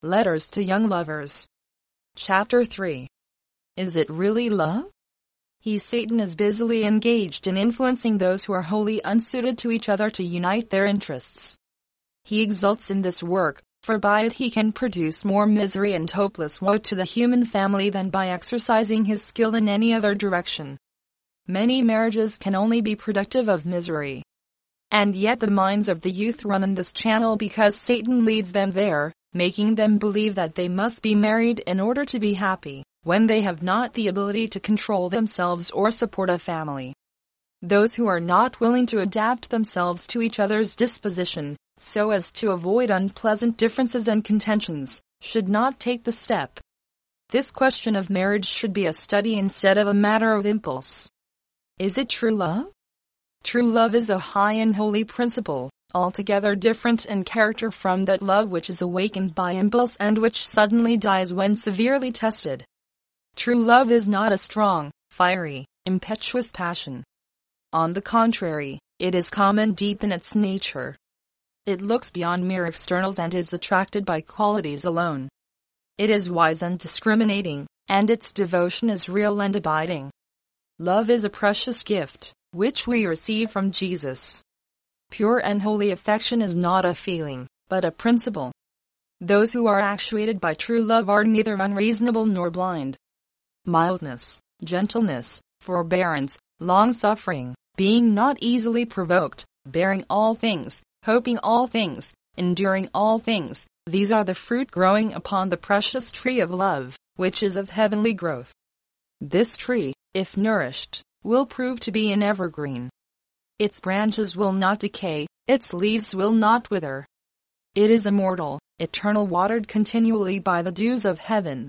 Letters to Young Lovers. Chapter 3. Is it really love? Satan is busily engaged in influencing those who are wholly unsuited to each other to unite their interests. He exults in this work, for by it he can produce more misery and hopeless woe to the human family than by exercising his skill in any other direction. Many marriages can only be productive of misery. And yet the minds of the youth run in this channel because Satan leads them there, making them believe that they must be married in order to be happy, when they have not the ability to control themselves or support a family. Those who are not willing to adapt themselves to each other's disposition, so as to avoid unpleasant differences and contentions, should not take the step. This question of marriage should be a study instead of a matter of impulse. Is it true love? True love is a high and holy principle, altogether different in character from that love which is awakened by impulse and which suddenly dies when severely tested. True love is not a strong, fiery, impetuous passion. On the contrary, it is calm and deep in its nature. It looks beyond mere externals and is attracted by qualities alone. It is wise and discriminating, and its devotion is real and abiding. Love is a precious gift, which we receive from Jesus. Pure and holy affection is not a feeling, but a principle. Those who are actuated by true love are neither unreasonable nor blind. Mildness, gentleness, forbearance, long-suffering, being not easily provoked, bearing all things, hoping all things, enduring all things, these are the fruit growing upon the precious tree of love, which is of heavenly growth. This tree, if nourished, will prove to be an evergreen. Its branches will not decay, its leaves will not wither. It is immortal, eternal, watered continually by the dews of heaven.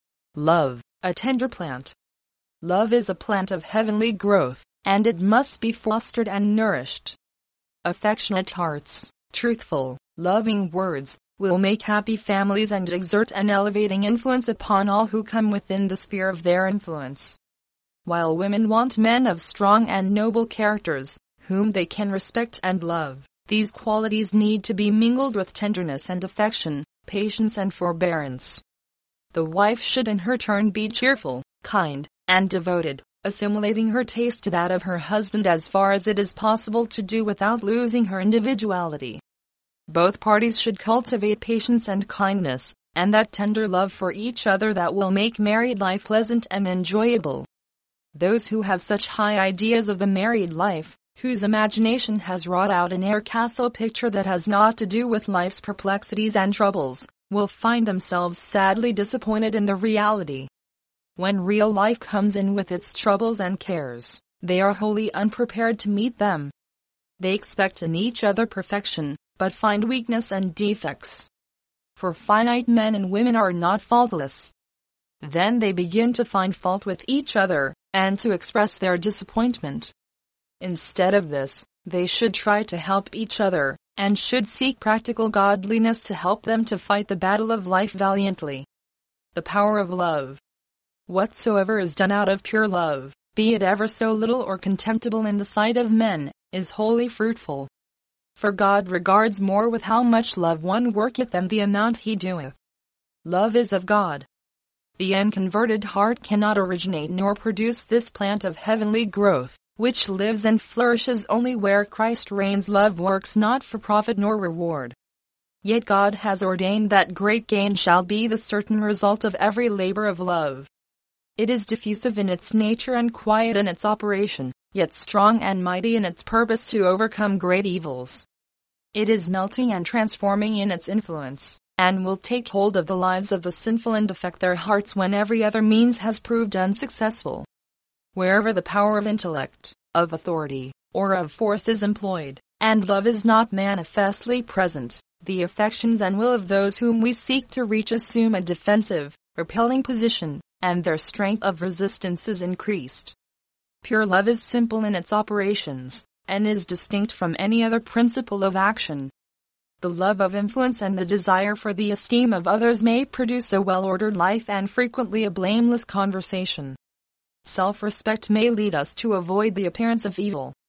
Love, a tender plant. Love is a plant of heavenly growth, and it must be fostered and nourished. Affectionate hearts, truthful, loving words, will make happy families and exert an elevating influence upon all who come within the sphere of their influence. While women want men of strong and noble characters, whom they can respect and love, these qualities need to be mingled with tenderness and affection, patience and forbearance. The wife should in her turn be cheerful, kind, and devoted, assimilating her taste to that of her husband as far as it is possible to do without losing her individuality. Both parties should cultivate patience and kindness, and that tender love for each other that will make married life pleasant and enjoyable. Those who have such high ideas of the married life, whose imagination has wrought out an air castle picture that has naught to do with life's perplexities and troubles, will find themselves sadly disappointed in the reality. When real life comes in with its troubles and cares, they are wholly unprepared to meet them. They expect in each other perfection, but find weakness and defects. For finite men and women are not faultless. Then they begin to find fault with each other, and to express their disappointment. Instead of this, they should try to help each other, and should seek practical godliness to help them to fight the battle of life valiantly. The power of love. Whatsoever is done out of pure love, be it ever so little or contemptible in the sight of men, is wholly fruitful. For God regards more with how much love one worketh than the amount he doeth. Love is of God. The unconverted heart cannot originate nor produce this plant of heavenly growth, which lives and flourishes only where Christ reigns. Love works not for profit nor reward. Yet God has ordained that great gain shall be the certain result of every labor of love. It is diffusive in its nature and quiet in its operation, yet strong and mighty in its purpose to overcome great evils. It is melting and transforming in its influence, and will take hold of the lives of the sinful and affect their hearts when every other means has proved unsuccessful. Wherever the power of intellect, of authority, or of force is employed, and love is not manifestly present, the affections and will of those whom we seek to reach assume a defensive, repelling position, and their strength of resistance is increased. Pure love is simple in its operations, and is distinct from any other principle of action. The love of influence and the desire for the esteem of others may produce a well-ordered life and frequently a blameless conversation. Self-respect may lead us to avoid the appearance of evil.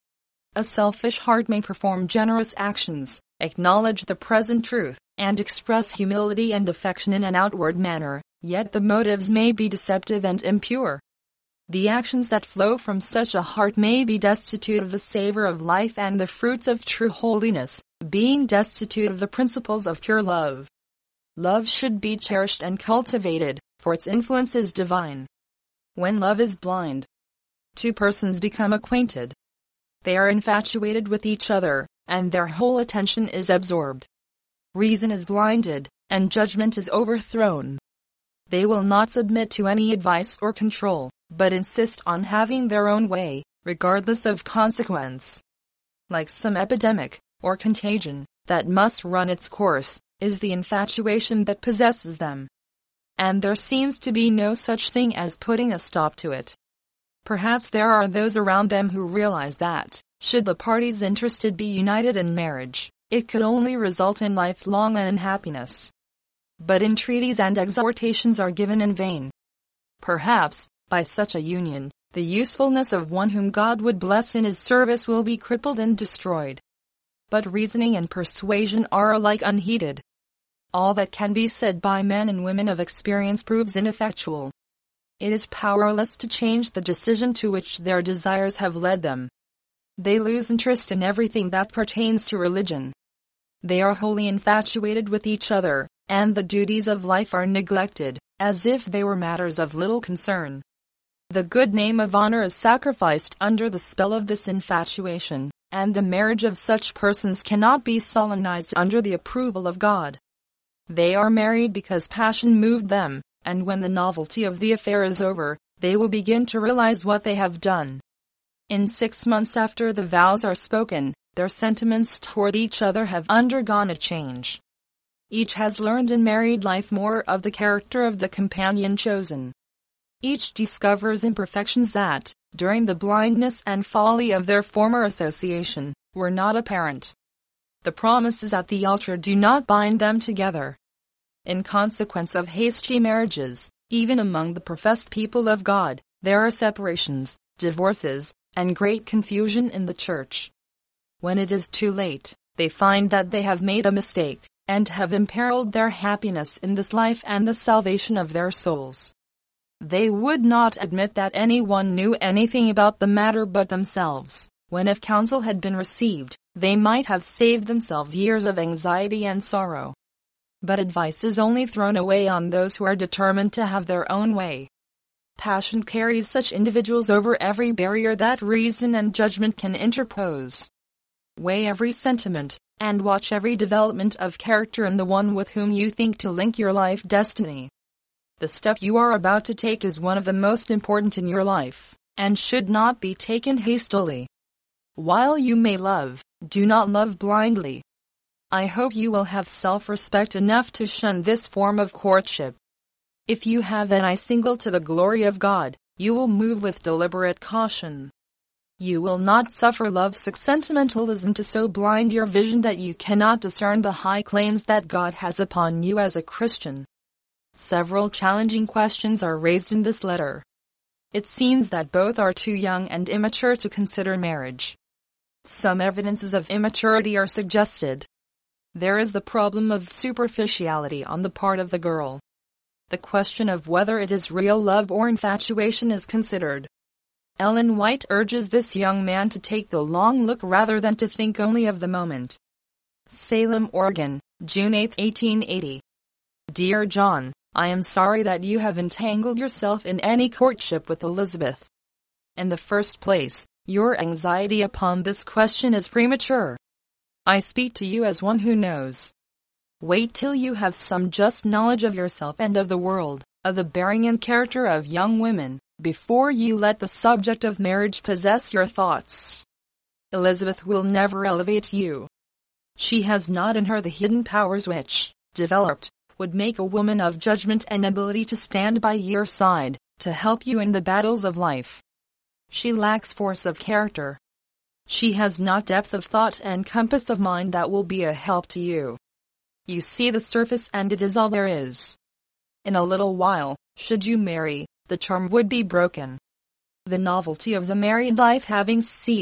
A selfish heart may perform generous actions, acknowledge the present truth, and express humility and affection in an outward manner, yet the motives may be deceptive and impure. The actions that flow from such a heart may be destitute of the savor of life and the fruits of true holiness, being destitute of the principles of pure love. Love should be cherished and cultivated, for its influence is divine. When love is blind, two persons become acquainted. They are infatuated with each other, and their whole attention is absorbed. Reason is blinded, and judgment is overthrown. They will not submit to any advice or control, but insist on having their own way, regardless of consequence. Like some epidemic, or contagion, that must run its course, is the infatuation that possesses them. And there seems to be no such thing as putting a stop to it. Perhaps there are those around them who realize that, should the parties interested be united in marriage, it could only result in lifelong unhappiness. But entreaties and exhortations are given in vain. Perhaps, by such a union, the usefulness of one whom God would bless in his service will be crippled and destroyed. But reasoning and persuasion are alike unheeded. All that can be said by men and women of experience proves ineffectual. It is powerless to change the decision to which their desires have led them. They lose interest in everything that pertains to religion. They are wholly infatuated with each other, and the duties of life are neglected, as if they were matters of little concern. The good name of honor is sacrificed under the spell of this infatuation, and the marriage of such persons cannot be solemnized under the approval of God. They are married because passion moved them, and when the novelty of the affair is over, they will begin to realize what they have done. In 6 months after the vows are spoken, their sentiments toward each other have undergone a change. Each has learned in married life more of the character of the companion chosen. Each discovers imperfections that, during the blindness and folly of their former association, were not apparent. The promises at the altar do not bind them together. In consequence of hasty marriages, even among the professed people of God, there are separations, divorces, and great confusion in the church. When it is too late, they find that they have made a mistake, and have imperiled their happiness in this life and the salvation of their souls. They would not admit that anyone knew anything about the matter but themselves, when if counsel had been received, they might have saved themselves years of anxiety and sorrow. But advice is only thrown away on those who are determined to have their own way. Passion carries such individuals over every barrier that reason and judgment can interpose. Weigh every sentiment, and watch every development of character in the one with whom you think to link your life destiny. The step you are about to take is one of the most important in your life, and should not be taken hastily. While you may love, do not love blindly. I hope you will have self-respect enough to shun this form of courtship. If you have an eye single to the glory of God, you will move with deliberate caution. You will not suffer lovesick sentimentalism to so blind your vision that you cannot discern the high claims that God has upon you as a Christian. Several challenging questions are raised in this letter. It seems that both are too young and immature to consider marriage. Some evidences of immaturity are suggested. There is the problem of superficiality on the part of the girl. The question of whether it is real love or infatuation is considered. Ellen White urges this young man to take the long look rather than to think only of the moment. Salem, Oregon, June 8, 1880. Dear John, I am sorry that you have entangled yourself in any courtship with Elizabeth. In the first place, your anxiety upon this question is premature. I speak to you as one who knows. Wait till you have some just knowledge of yourself and of the world, of the bearing and character of young women, before you let the subject of marriage possess your thoughts. Elizabeth will never elevate you. She has not in her the hidden powers which, developed, would make a woman of judgment and ability to stand by your side, to help you in the battles of life. She lacks force of character. She has not depth of thought and compass of mind that will be a help to you. You see the surface and it is all there is. In a little while, should you marry, the charm would be broken. The novelty of the married life having ceased,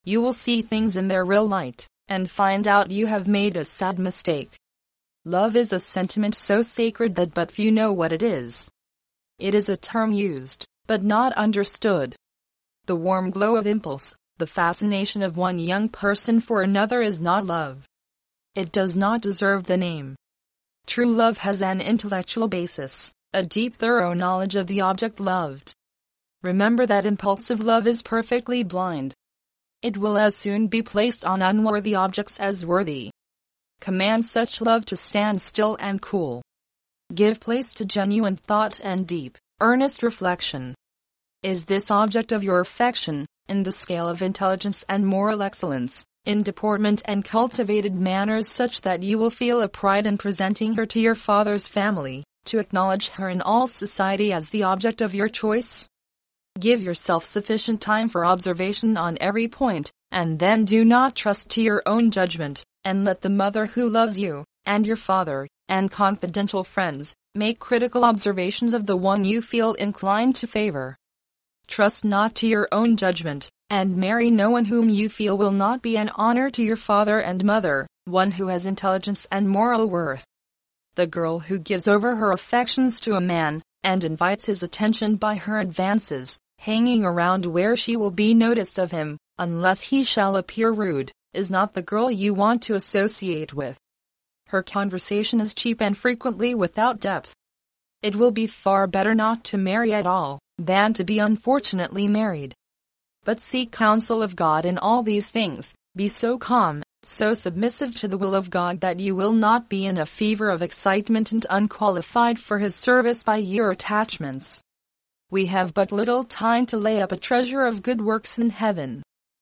You will see things in their real light, and find out you have made a sad mistake. Love is a sentiment so sacred that but few know what it is. It is a term used, but not understood. The warm glow of impulse, the fascination of one young person for another is not love. It does not deserve the name. True love has an intellectual basis, a deep thorough knowledge of the object loved. Remember that impulsive love is perfectly blind. It will as soon be placed on unworthy objects as worthy. Command such love to stand still and cool. Give place to genuine thought and deep, earnest reflection. Is this object of your affection, in the scale of intelligence and moral excellence, in deportment and cultivated manners such that you will feel a pride in presenting her to your father's family, to acknowledge her in all society as the object of your choice? Give yourself sufficient time for observation on every point, and then do not trust to your own judgment, and let the mother who loves you, and your father, and confidential friends, make critical observations of the one you feel inclined to favor. Trust not to your own judgment, and marry no one whom you feel will not be an honor to your father and mother, one who has intelligence and moral worth. The girl who gives over her affections to a man, and invites his attention by her advances, hanging around where she will be noticed of him, unless he shall appear rude, is not the girl you want to associate with. Her conversation is cheap and frequently without depth. It will be far better not to marry at all, than to be unfortunately married. But seek counsel of God in all these things, be so calm, so submissive to the will of God that you will not be in a fever of excitement and unqualified for His service by your attachments. We have but little time to lay up a treasure of good works in heaven.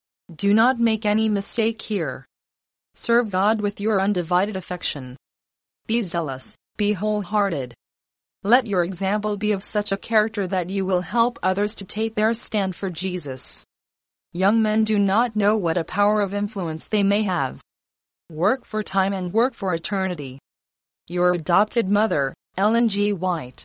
Do not make any mistake here. Serve God with your undivided affection. Be zealous, be wholehearted. Let your example be of such a character that you will help others to take their stand for Jesus. Young men do not know what a power of influence they may have. Work for time and work for eternity. Your adopted mother, Ellen G. White.